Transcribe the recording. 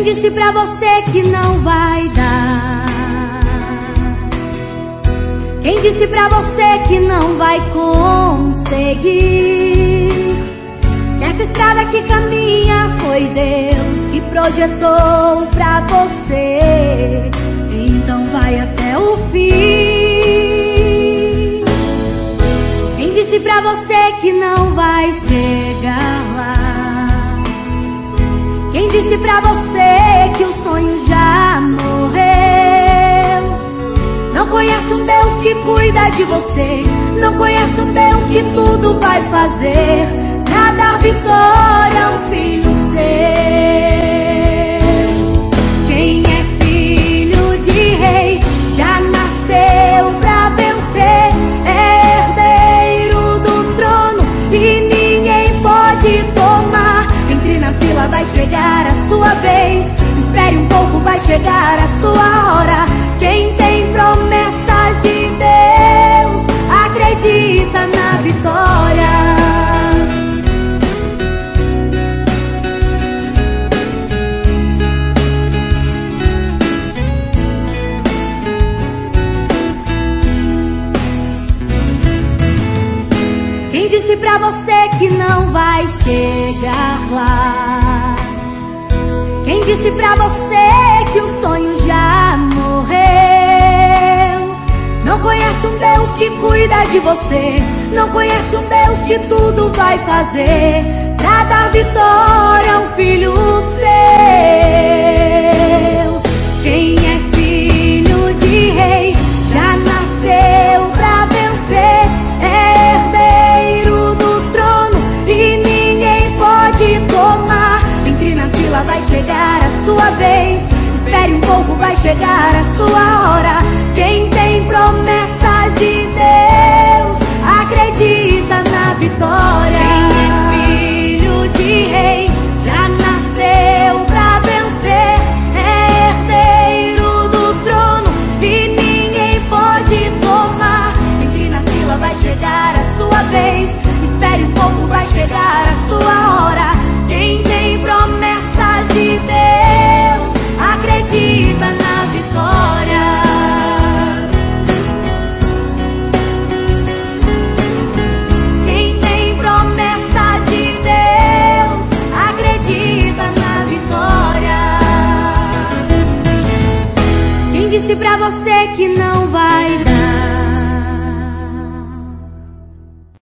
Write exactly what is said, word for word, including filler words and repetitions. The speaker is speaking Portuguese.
Quem disse pra você que não vai dar? Quem disse pra você que não vai conseguir? Se essa estrada que caminha foi Deus que projetou pra você, então vai até o fim. Quem disse pra você que não vai chegar lá? Quem disse pra você que o sonho já morreu? Não conhece um Deus que cuida de você, não conhece um Deus que tudo vai fazer pra dar vitória a um filho seu. Quem é filho de rei já nasceu pra vencer, é herdeiro do trono e ninguém pode tomar. Entre na fila, vai chegar a sua vez. Espere um pouco, vai chegar a sua hora. Quem tem promessas de Deus acredita na vitória. Quem disse pra você que não vai chegar lá? Quem disse pra você que o sonho já morreu? Não conhece um Deus que cuida de você, não conhece um Deus que tudo vai fazer pra dar vitória a um filho seu. Quem é filho de rei já nasceu pra vencer, é herdeiro do trono e ninguém pode tomar. Entre na fila, vai chegar a sua vez. Espere um pouco, vai chegar a sua hora. Quem tem promessas de Deus acredita na vitória. Quem é filho de rei já nasceu pra vencer, é herdeiro do trono e ninguém pode tomar. Entre na fila, vai chegar a sua vez. Espere um pouco, vai chegar a sua hora. Quem tem promessas de Deus acredita na vitória. Quem tem promessas de Deus acredita na vitória. Quem disse pra você que não vai dar?